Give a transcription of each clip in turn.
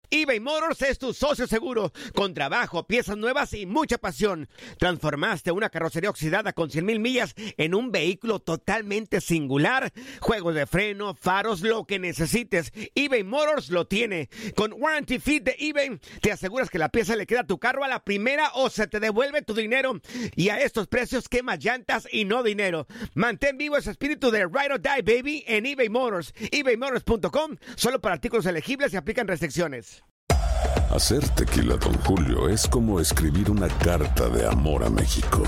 eBay Motors es tu socio seguro. Con trabajo, piezas nuevas y mucha pasión. Transformaste una carrocería oxidada con 100,000 millas en un vehículo totalmente singular. Juegos de freno, faros, lo que necesites, eBay Motors lo tiene. Con Warranty Fit de eBay, te aseguras que la pieza le queda a tu carro a la primera o se te devuelve tu dinero. Y a estos precios, quemas llantas y no dinero. Mantén vivo ese espíritu de Ride or Die, baby, en eBay Motors. ebaymotors.com. Solo para artículos elegibles y aplican restricciones. Hacer tequila Don Julio es como escribir una carta de amor a México.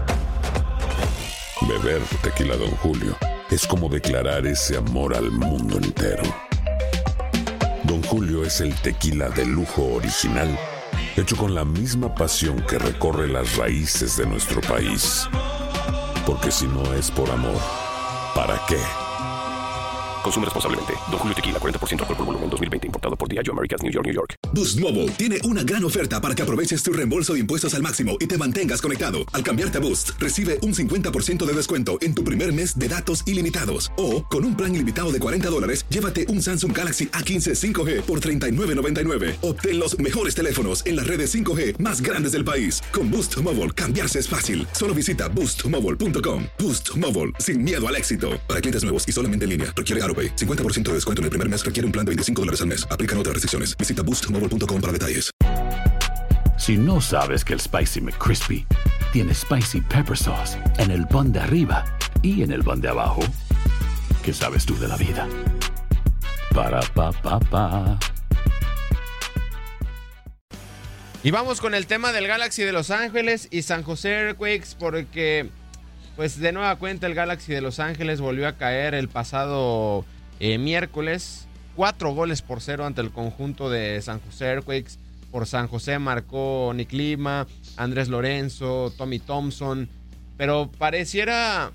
Beber tequila Don Julio es como declarar ese amor al mundo entero. Don Julio es el tequila de lujo original, hecho con la misma pasión que recorre las raíces de nuestro país. Porque si no es por amor, ¿para qué? Consume responsablemente. Don Julio Tequila, 40% alcohol por volumen, 2020. Importado por Diageo Americas, New York, New York. Boost Mobile tiene una gran oferta para que aproveches tu reembolso de impuestos al máximo y te mantengas conectado. Al cambiarte a Boost, recibe un 50% de descuento en tu primer mes de datos ilimitados. O, con un plan ilimitado de $40, llévate un Samsung Galaxy A15 5G por $39.99. Obtén los mejores teléfonos en las redes 5G más grandes del país. Con Boost Mobile, cambiarse es fácil. Solo visita boostmobile.com. Boost Mobile, sin miedo al éxito. Para clientes nuevos y solamente en línea, requiere AroPay. 50% de descuento en el primer mes requiere un plan de $25 al mes. Aplican otras restricciones. Visita boostmobile.com para detalles. Si no sabes que el Spicy McCrispy tiene Spicy Pepper Sauce en el pan de arriba y en el pan de abajo, ¿qué sabes tú de la vida? Para, pa, pa, pa. Y vamos con el tema del Galaxy de Los Ángeles y San José Earthquakes, porque pues de nueva cuenta el Galaxy de Los Ángeles volvió a caer el pasado miércoles, 4-0 ante el conjunto de San José Earthquakes. Por San José marcó Nick Lima, Andrés Lorenzo, Tommy Thompson, pero pareciera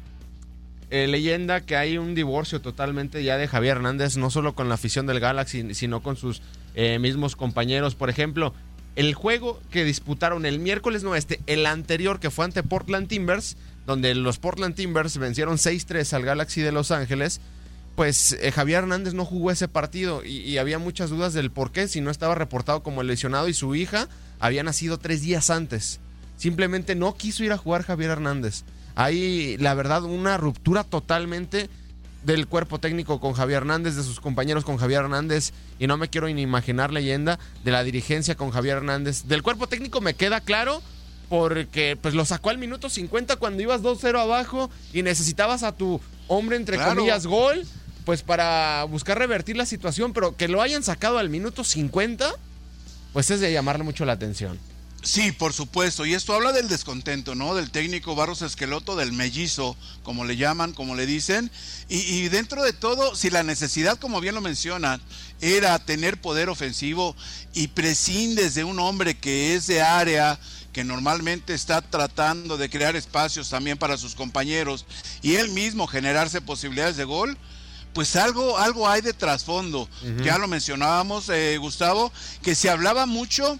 leyenda que hay un divorcio totalmente ya de Javier Hernández, no solo con la afición del Galaxy, sino con sus mismos compañeros. Por ejemplo, el juego que disputaron el miércoles, el anterior, que fue ante Portland Timbers, donde los Portland Timbers vencieron 6-3 al Galaxy de Los Ángeles, pues Javier Hernández no jugó ese partido y había muchas dudas del por qué, si no estaba reportado como lesionado y su hija había nacido 3 días antes. Simplemente no quiso ir a jugar Javier Hernández. Hay, la verdad, una ruptura totalmente del cuerpo técnico con Javier Hernández, de sus compañeros con Javier Hernández, y no me quiero ni imaginar, leyenda, de la dirigencia con Javier Hernández. Del cuerpo técnico me queda claro, porque pues lo sacó al minuto 50 cuando ibas 2-0 abajo y necesitabas a tu hombre, entre comillas, gol, pues para buscar revertir la situación, pero que lo hayan sacado al minuto 50, pues es de llamarle mucho la atención. Sí, por supuesto, y esto habla del descontento, ¿no? Del técnico Barros Esqueloto, del mellizo, como le llaman, como le dicen, y dentro de todo, si la necesidad, como bien lo mencionan, era tener poder ofensivo y prescindes de un hombre que es de área, que normalmente está tratando de crear espacios también para sus compañeros y él mismo generarse posibilidades de gol, pues algo hay de trasfondo. Uh-huh. Ya lo mencionábamos, Gustavo, que se hablaba mucho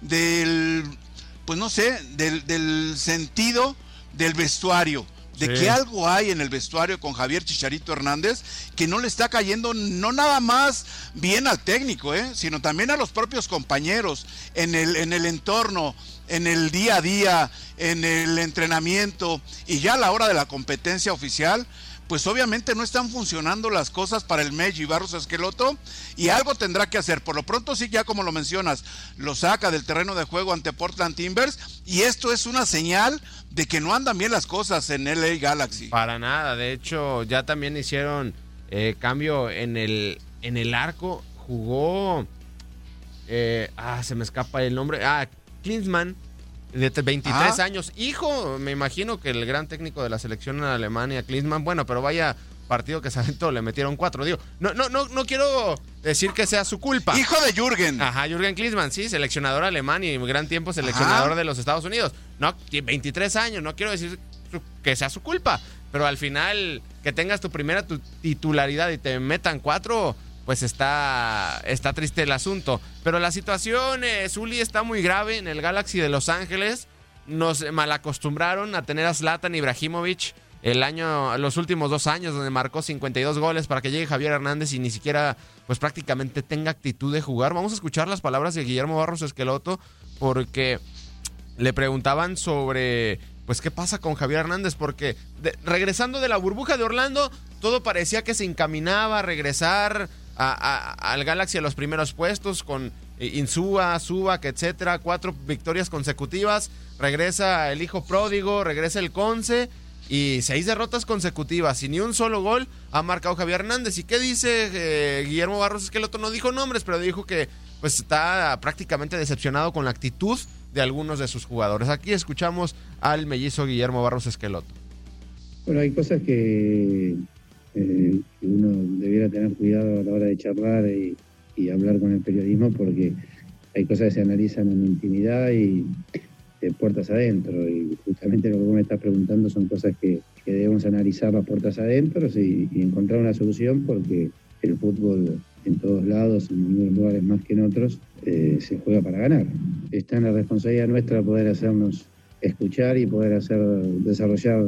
del, pues no sé, del sentido del vestuario, de que algo hay en el vestuario con Javier Chicharito Hernández que no le está cayendo no nada más bien al técnico, sino también a los propios compañeros en el entorno, en el día a día, en el entrenamiento y ya a la hora de la competencia oficial. Pues obviamente no están funcionando las cosas para el Meji Barros Esqueloto y algo tendrá que hacer. Por lo pronto sí, ya como lo mencionas, lo saca del terreno de juego ante Portland Timbers y esto es una señal de que no andan bien las cosas en LA Galaxy. Para nada, de hecho ya también hicieron cambio en el arco, jugó, se me escapa el nombre, Klinsmann, de 23 años, hijo, me imagino que el gran técnico de la selección en Alemania, Klinsmann, bueno, pero vaya partido que se aventó, le metieron 4, digo, no quiero decir que sea su culpa. Hijo de Jürgen. Ajá, Jürgen Klinsmann, sí, seleccionador alemán y gran tiempo seleccionador de los Estados Unidos. No, 23 años, no quiero decir que sea su culpa, pero al final que tengas tu primera titularidad y te metan 4, pues está triste el asunto. Pero la situación, Zuli, está muy grave en el Galaxy de Los Ángeles. Nos malacostumbraron a tener a Zlatan Ibrahimovic los últimos 2 años, donde marcó 52 goles para que llegue Javier Hernández y ni siquiera, pues prácticamente tenga actitud de jugar. Vamos a escuchar las palabras de Guillermo Barros Esqueloto, porque le preguntaban sobre, pues, qué pasa con Javier Hernández, porque regresando de la burbuja de Orlando, todo parecía que se encaminaba a regresar al Galaxy a los primeros puestos con Insúa, Zubak, etcétera, 4 victorias consecutivas, regresa el hijo pródigo, regresa el Conce y 6 derrotas consecutivas y ni un solo gol ha marcado Javier Hernández. ¿Y qué dice Guillermo Barros Esqueloto? No dijo nombres, pero dijo que pues está prácticamente decepcionado con la actitud de algunos de sus jugadores. Aquí escuchamos al mellizo Guillermo Barros Esqueloto. Bueno, hay cosas que uno debiera tener cuidado a la hora de charlar y hablar con el periodismo, porque hay cosas que se analizan en intimidad y de puertas adentro, y justamente lo que vos me estás preguntando son cosas que debemos analizar las puertas adentro y encontrar una solución, porque el fútbol en todos lados, en algunos lugares más que en otros, se juega para ganar. Está en la responsabilidad nuestra poder hacernos escuchar y poder desarrollar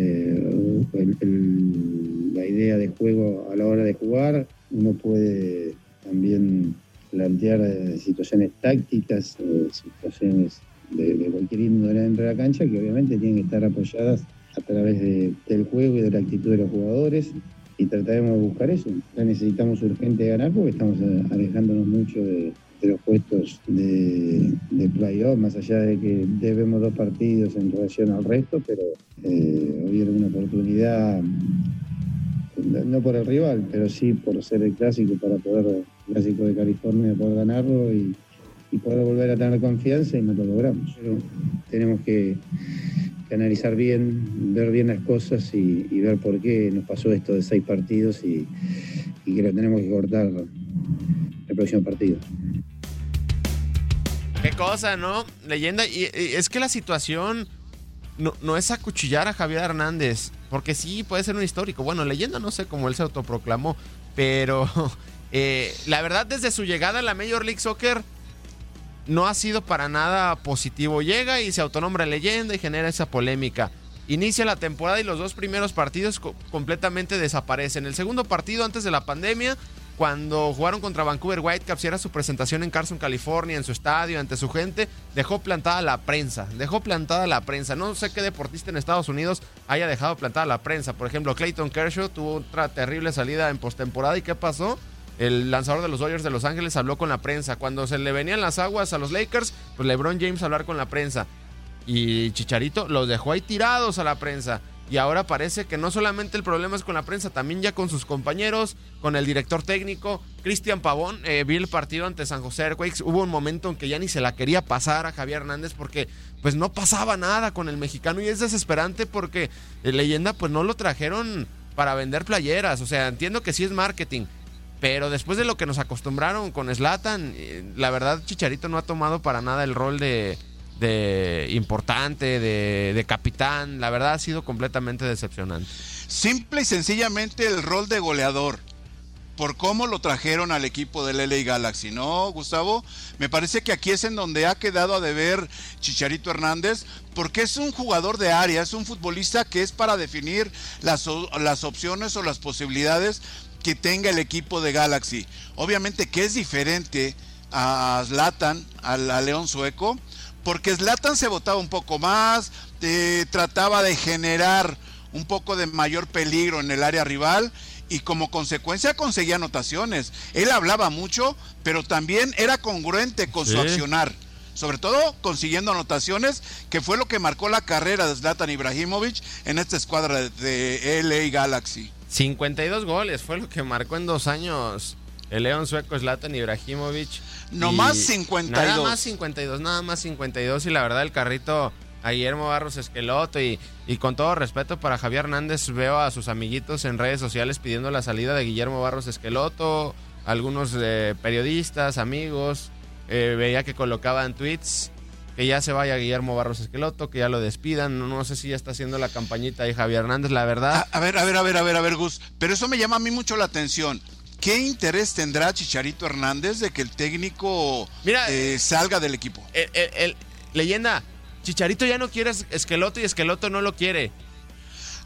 la idea de juego a la hora de jugar. Uno puede también plantear situaciones tácticas, situaciones de cualquier índole dentro de la cancha, que obviamente tienen que estar apoyadas a través del juego y de la actitud de los jugadores, y trataremos de buscar eso. Ya necesitamos urgente ganar porque estamos alejándonos mucho de los puestos de playoff, más allá de que debemos 2 partidos en relación al resto, pero hoy era una oportunidad, no por el rival, pero sí por ser el clásico, el clásico de California, poder ganarlo y poder volver a tener confianza, y no lo logramos. Pero tenemos que analizar bien, ver bien las cosas y ver por qué nos pasó esto de 6 partidos y que lo tenemos que cortar el próximo partido. Qué cosa, ¿no? Leyenda, y es que la situación no es acuchillar a Javier Hernández, porque sí puede ser un histórico. Bueno, Leyenda no sé cómo él se autoproclamó, pero la verdad, desde su llegada a la Major League Soccer no ha sido para nada positivo. Llega y se autonombra Leyenda y genera esa polémica. Inicia la temporada y los 2 primeros partidos completamente desaparecen. El segundo partido antes de la pandemia, cuando jugaron contra Vancouver Whitecaps y era su presentación en Carson, California, en su estadio, ante su gente, dejó plantada la prensa. No sé qué deportista en Estados Unidos haya dejado plantada la prensa. Por ejemplo, Clayton Kershaw tuvo otra terrible salida en postemporada. ¿Y qué pasó? El lanzador de los Dodgers de Los Ángeles habló con la prensa. Cuando se le venían las aguas a los Lakers, pues LeBron James hablar con la prensa. Y Chicharito los dejó ahí tirados a la prensa. Y ahora parece que no solamente el problema es con la prensa, también ya con sus compañeros, con el director técnico, Cristian Pavón. Vi el partido ante San José Earthquakes. Hubo un momento en que ya ni se la quería pasar a Javier Hernández porque pues no pasaba nada con el mexicano. Y es desesperante porque Leyenda pues no lo trajeron para vender playeras. O sea, entiendo que sí es marketing, pero después de lo que nos acostumbraron con Zlatan, la verdad Chicharito no ha tomado para nada el rol de importante, de capitán. La verdad ha sido completamente decepcionante. Simple y sencillamente el rol de goleador, por cómo lo trajeron al equipo del LA Galaxy, ¿no, Gustavo? Me parece que aquí es en donde ha quedado a deber Chicharito Hernández, porque es un jugador de área, es un futbolista que es para definir las opciones o las posibilidades que tenga el equipo de Galaxy. Obviamente que es diferente a Zlatan, al León Sueco, porque Zlatan se botaba un poco más, trataba de generar un poco de mayor peligro en el área rival y como consecuencia conseguía anotaciones. Él hablaba mucho, pero también era congruente con su accionar, sobre todo consiguiendo anotaciones, que fue lo que marcó la carrera de Zlatan Ibrahimovic en esta escuadra de LA Galaxy. 52 goles fue lo que marcó en 2 años el León Sueco Zlatan Ibrahimovic. No más 52. Nada más 52. Y la verdad, el carrito a Guillermo Barros Esqueloto. Y con todo respeto para Javier Hernández, veo a sus amiguitos en redes sociales pidiendo la salida de Guillermo Barros Esqueloto. Algunos periodistas, amigos, veía que colocaban tweets que ya se vaya Guillermo Barros Esqueloto, que ya lo despidan. No sé si ya está haciendo la campañita ahí Javier Hernández, la verdad. A ver, Gus, pero eso me llama a mí mucho la atención. ¿Qué interés tendrá Chicharito Hernández de que el técnico salga del equipo? Leyenda, Chicharito ya no quiere Esqueloto y Esqueloto no lo quiere.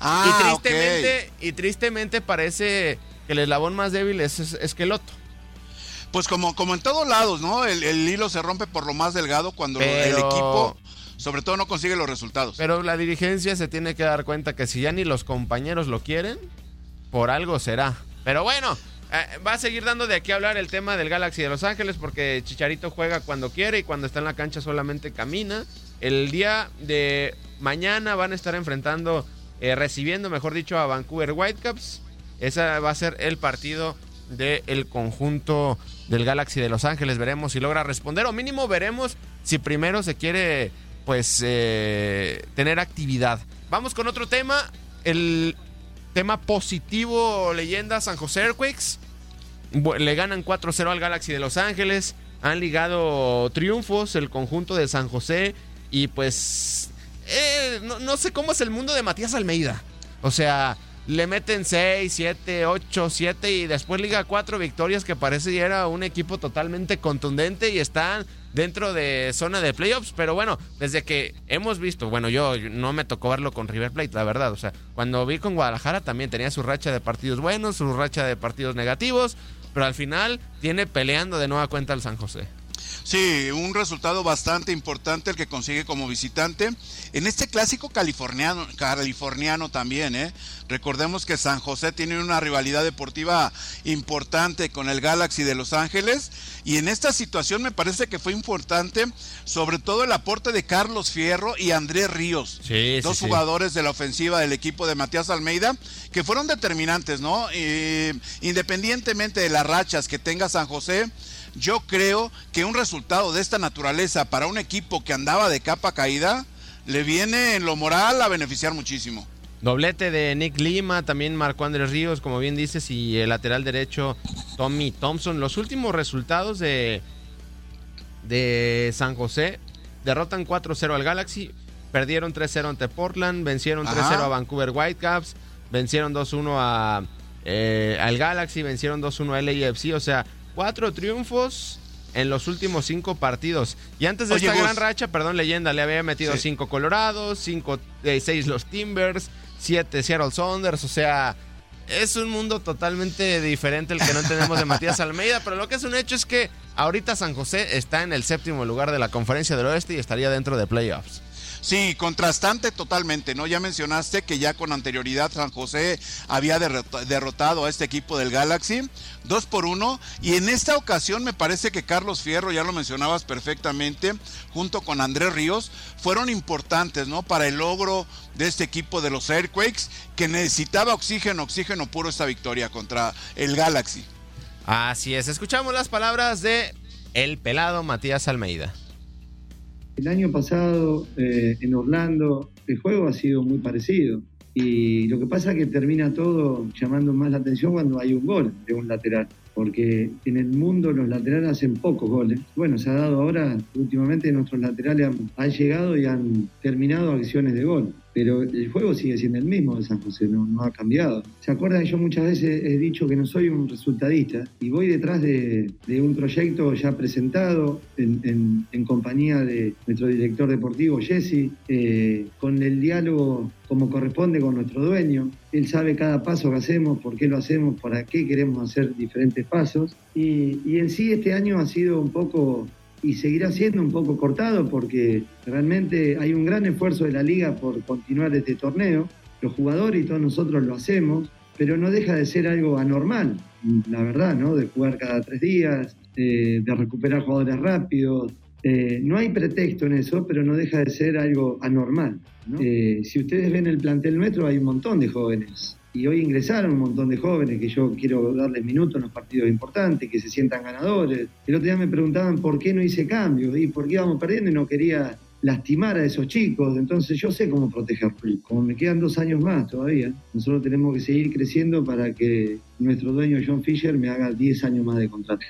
Y tristemente parece que el eslabón más débil es Esqueloto. Pues como en todos lados, ¿no? El hilo se rompe por lo más delgado cuando el equipo, sobre todo, no consigue los resultados. Pero la dirigencia se tiene que dar cuenta que si ya ni los compañeros lo quieren, por algo será. Pero bueno, va a seguir dando de aquí a hablar el tema del Galaxy de Los Ángeles, porque Chicharito juega cuando quiere y cuando está en la cancha solamente camina. El día de mañana van a estar enfrentando, recibiendo, mejor dicho, a Vancouver Whitecaps. Ese va a ser el partido del conjunto del Galaxy de Los Ángeles. Veremos si logra responder, o mínimo veremos si primero se quiere, pues, tener actividad. Vamos con otro tema, el tema positivo, leyenda. San José Earthquakes le ganan 4-0 al Galaxy de Los Ángeles. Han ligado triunfos el conjunto de San José y pues no sé cómo es el mundo de Matías Almeida. O sea, le meten 6, 7, 8, 7 y después liga 4 victorias, que parece ya era un equipo totalmente contundente y están dentro de zona de playoffs. Pero bueno, desde que hemos visto, bueno, yo no me tocó verlo con River Plate, la verdad. O sea, cuando vi con Guadalajara también tenía su racha de partidos buenos, su racha de partidos negativos, pero al final tiene peleando de nueva cuenta el San José. Sí, un resultado bastante importante el que consigue como visitante en este clásico californiano también, ¿eh? Recordemos que San José tiene una rivalidad deportiva importante con el Galaxy de Los Ángeles, y en esta situación me parece que fue importante sobre todo el aporte de Carlos Fierro y Andrés Ríos, dos jugadores de la ofensiva del equipo de Matías Almeida, que fueron determinantes, ¿no? Independientemente de las rachas que tenga San José, yo creo que un resultado de esta naturaleza para un equipo que andaba de capa caída le viene en lo moral a beneficiar muchísimo. Doblete de Nick Lima, también marcó Andrés Ríos, como bien dices, y el lateral derecho Tommy Thompson. Los últimos resultados de San José: derrotan 4-0 al Galaxy, perdieron 3-0 ante Portland, vencieron 3-0 a Vancouver Whitecaps, vencieron 2-1 al Galaxy, vencieron 2-1 a LAFC. O sea, 4 triunfos en los últimos 5 partidos. Y antes de esta gran racha, leyenda, le había metido 5 Colorados, 6 los Timbers, 7 Seattle Sounders. O sea, es un mundo totalmente diferente el que no tenemos de Matías Almeida. Pero lo que es un hecho es que ahorita San José está en el 7º lugar de la Conferencia del Oeste y estaría dentro de playoffs. Sí, contrastante totalmente, ¿no? Ya mencionaste que ya con anterioridad San José había derrotado a este equipo del Galaxy 2-1, y en esta ocasión me parece que Carlos Fierro, ya lo mencionabas perfectamente, junto con Andrés Ríos, fueron importantes, ¿no? Para el logro de este equipo de los Earthquakes, que necesitaba oxígeno puro esta victoria contra el Galaxy. Así es, escuchamos las palabras de el pelado Matías Almeida. El año pasado en Orlando el juego ha sido muy parecido, y lo que pasa es que termina todo llamando más la atención cuando hay un gol de un lateral, porque en el mundo los laterales hacen pocos goles. Bueno, se ha dado ahora, últimamente nuestros laterales han llegado y han terminado acciones de gol, pero el juego sigue siendo el mismo de San José, no ha cambiado. ¿Se acuerdan? Yo muchas veces he dicho que no soy un resultadista y voy detrás de un proyecto ya presentado en compañía de nuestro director deportivo, Jesse, con el diálogo como corresponde con nuestro dueño. Él sabe cada paso que hacemos, por qué lo hacemos, para qué queremos hacer diferentes pasos. Y en sí este año ha sido un poco, y seguirá siendo un poco cortado, porque realmente hay un gran esfuerzo de la liga por continuar este torneo. Los jugadores y todos nosotros lo hacemos, pero no deja de ser algo anormal, la verdad, ¿no? De jugar cada 3 días, de recuperar jugadores rápidos. No hay pretexto en eso, pero no deja de ser algo anormal, ¿no? Si ustedes ven el plantel nuestro, hay un montón de jóvenes. Y hoy ingresaron un montón de jóvenes que yo quiero darles minutos en los partidos importantes, que se sientan ganadores. El otro día me preguntaban por qué no hice cambios y por qué íbamos perdiendo, y no quería lastimar a esos chicos. Entonces yo sé cómo protegerlos. Como me quedan 2 años más todavía, nosotros tenemos que seguir creciendo para que nuestro dueño John Fisher me haga 10 años más de contrato.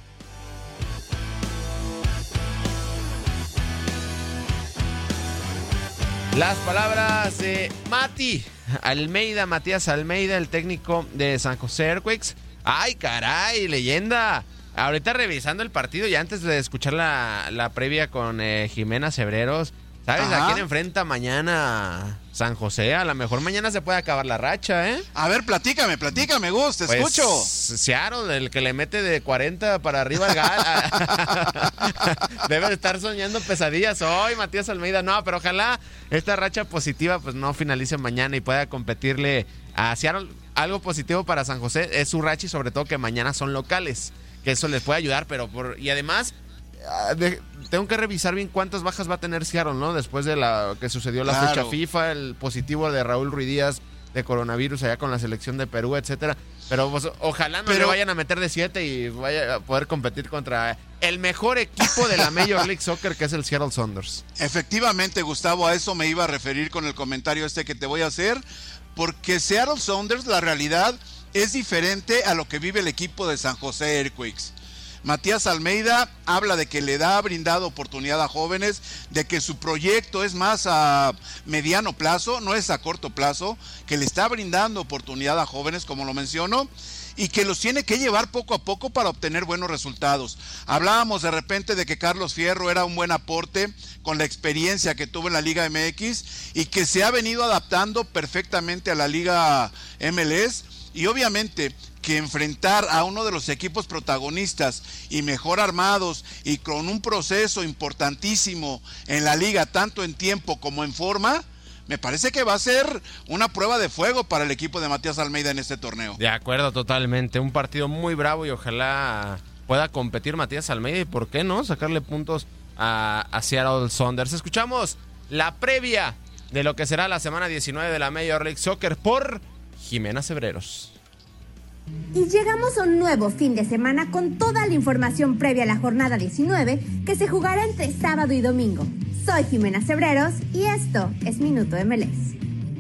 Las palabras de Matías Almeida, el técnico de San José Earthquakes. ¡Ay, caray, leyenda! Ahorita revisando el partido y antes de escuchar la previa con Jimena Cebreros, ¿Sabes Ajá. a quién enfrenta mañana San José? A lo mejor mañana se puede acabar la racha, ¿eh? A ver, platícame, Gus, te escucho. Seattle, el que le mete de 40 para arriba al debe de estar soñando pesadillas hoy, Matías Almeida. No, pero ojalá esta racha positiva pues no finalice mañana y pueda competirle a Seattle. Algo positivo para San José es su racha y sobre todo que mañana son locales, que eso les puede ayudar, y además tengo que revisar bien cuántas bajas va a tener Seattle, ¿no? Después de la que sucedió la fecha FIFA, el positivo de Raúl Ruiz Díaz de coronavirus allá con la selección de Perú, etcétera. Pero pues, ojalá no le vayan a meter de 7 y vaya a poder competir contra el mejor equipo de la Major League Soccer, que es el Seattle Sounders. Efectivamente, Gustavo, a eso me iba a referir con el comentario que te voy a hacer, porque Seattle Sounders, la realidad es diferente a lo que vive el equipo de San José Earthquakes. Matías Almeida habla de que le ha brindado oportunidad a jóvenes, de que su proyecto es más a mediano plazo, no es a corto plazo, que le está brindando oportunidad a jóvenes, como lo menciono, y que los tiene que llevar poco a poco para obtener buenos resultados. Hablábamos de repente de que Carlos Fierro era un buen aporte con la experiencia que tuvo en la Liga MX y que se ha venido adaptando perfectamente a la Liga MLS, y obviamente que enfrentar a uno de los equipos protagonistas y mejor armados y con un proceso importantísimo en la liga, tanto en tiempo como en forma, me parece que va a ser una prueba de fuego para el equipo de Matías Almeida en este torneo. De acuerdo, totalmente. Un partido muy bravo y ojalá pueda competir Matías Almeida y, ¿por qué no?, sacarle puntos a Seattle Sounders. Escuchamos la previa de lo que será la semana 19 de la Major League Soccer por Jimena Cebreros. Y llegamos a un nuevo fin de semana con toda la información previa a la jornada 19 que se jugará entre sábado y domingo. Soy Jimena Cebreros y esto es Minuto MLS.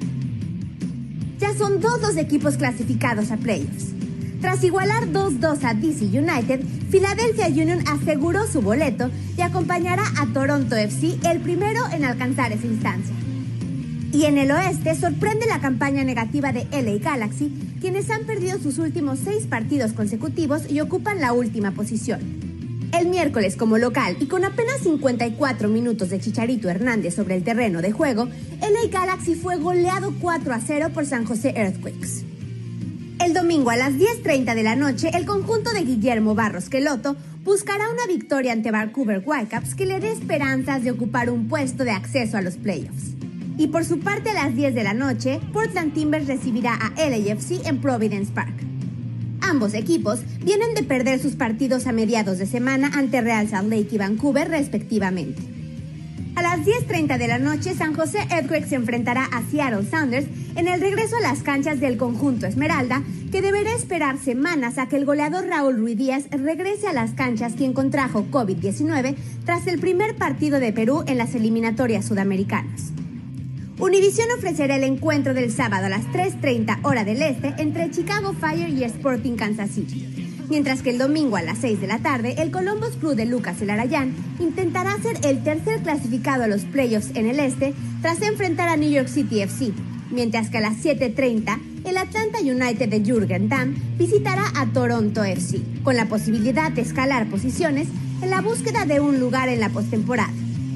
Ya son 2 los equipos clasificados a playoffs. Tras igualar 2-2 a DC United, Philadelphia Union aseguró su boleto y acompañará a Toronto FC, el primero en alcanzar esa instancia. Y en el oeste sorprende la campaña negativa de LA Galaxy, quienes han perdido sus últimos 6 partidos consecutivos y ocupan la última posición. El miércoles, como local y con apenas 54 minutos de Chicharito Hernández sobre el terreno de juego, LA Galaxy fue goleado 4-0 por San José Earthquakes. El domingo a las 10:30 de la noche, el conjunto de Guillermo Barros Queloto buscará una victoria ante Vancouver Whitecaps que le dé esperanzas de ocupar un puesto de acceso a los playoffs. Y por su parte, a las 10 de la noche, Portland Timbers recibirá a LAFC en Providence Park. Ambos equipos vienen de perder sus partidos a mediados de semana ante Real Salt Lake y Vancouver, respectivamente. A las 10:30 de la noche, San José Earthquakes se enfrentará a Seattle Sounders en el regreso a las canchas del conjunto Esmeralda, que deberá esperar semanas a que el goleador Raúl Ruiz Díaz regrese a las canchas, quien contrajo COVID-19 tras el primer partido de Perú en las eliminatorias sudamericanas. Univision ofrecerá el encuentro del sábado a las 3:30 hora del este entre Chicago Fire y Sporting Kansas City. Mientras que el domingo a las 6 de la tarde, el Columbus Crew de Lucas Elarayán intentará ser el tercer clasificado a los playoffs en el este tras enfrentar a New York City FC. Mientras que a las 7:30, el Atlanta United de Jürgen Damm visitará a Toronto FC, con la posibilidad de escalar posiciones en la búsqueda de un lugar en la postemporada.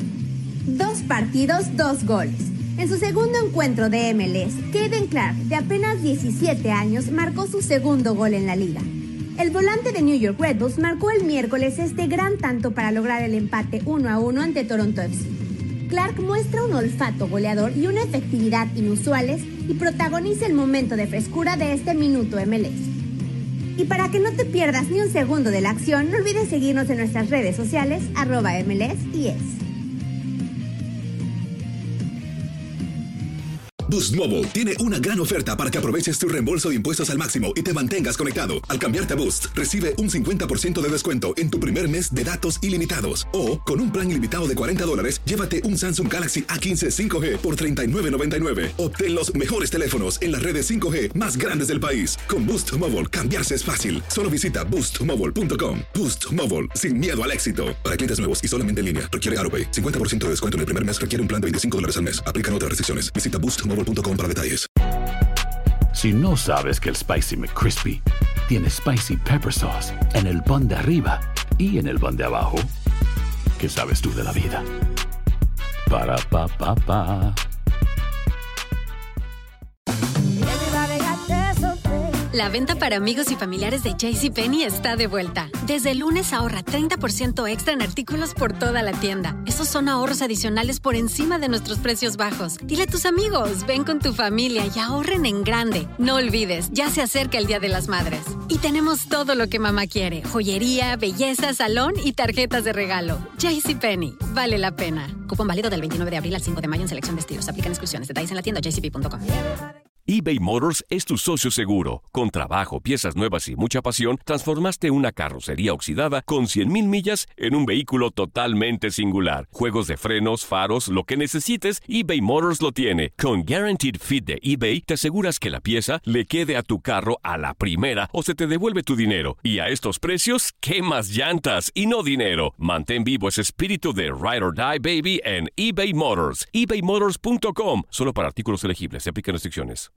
2 partidos, 2 goles. En su segundo encuentro de MLS, Caden Clark, de apenas 17 años, marcó su segundo gol en la liga. El volante de New York Red Bulls marcó el miércoles este gran tanto para lograr el empate 1-1 ante Toronto FC. Clark muestra un olfato goleador y una efectividad inusuales y protagoniza el momento de frescura de este Minuto MLS. Y para que no te pierdas ni un segundo de la acción, no olvides seguirnos en nuestras redes sociales, @MLSIS. Boost Mobile tiene una gran oferta para que aproveches tu reembolso de impuestos al máximo y te mantengas conectado. Al cambiarte a Boost, recibe un 50% de descuento en tu primer mes de datos ilimitados. O, con un plan ilimitado de $40, llévate un Samsung Galaxy A15 5G por $39.99. Obtén los mejores teléfonos en las redes 5G más grandes del país. Con Boost Mobile, cambiarse es fácil. Solo visita boostmobile.com. Boost Mobile, sin miedo al éxito. Para clientes nuevos y solamente en línea, requiere AutoPay. 50% de descuento en el primer mes, requiere un plan de $25 al mes. Aplican otras restricciones. Visita boostmobile.com para detalles. Si no sabes que el Spicy McCrispy tiene Spicy Pepper Sauce en el pan de arriba y en el pan de abajo, ¿qué sabes tú de la vida? Para, pa, pa, pa. La venta para amigos y familiares de JCPenney está de vuelta. Desde el lunes ahorra 30% extra en artículos por toda la tienda. Esos son ahorros adicionales por encima de nuestros precios bajos. Dile a tus amigos, ven con tu familia y ahorren en grande. No olvides, ya se acerca el Día de las Madres. Y tenemos todo lo que mamá quiere. Joyería, belleza, salón y tarjetas de regalo. JCPenney, vale la pena. Cupón válido del 29 de abril al 5 de mayo en selección de estilos. Aplican exclusiones. Detalles en la tienda jcp.com. eBay Motors es tu socio seguro. Con trabajo, piezas nuevas y mucha pasión, transformaste una carrocería oxidada con 100,000 millas en un vehículo totalmente singular. Juegos de frenos, faros, lo que necesites, eBay Motors lo tiene. Con Guaranteed Fit de eBay, te aseguras que la pieza le quede a tu carro a la primera o se te devuelve tu dinero. Y a estos precios, ¿quemas llantas y no dinero? Mantén vivo ese espíritu de Ride or Die, baby, en eBay Motors. ebaymotors.com. Solo para artículos elegibles. Se aplican restricciones.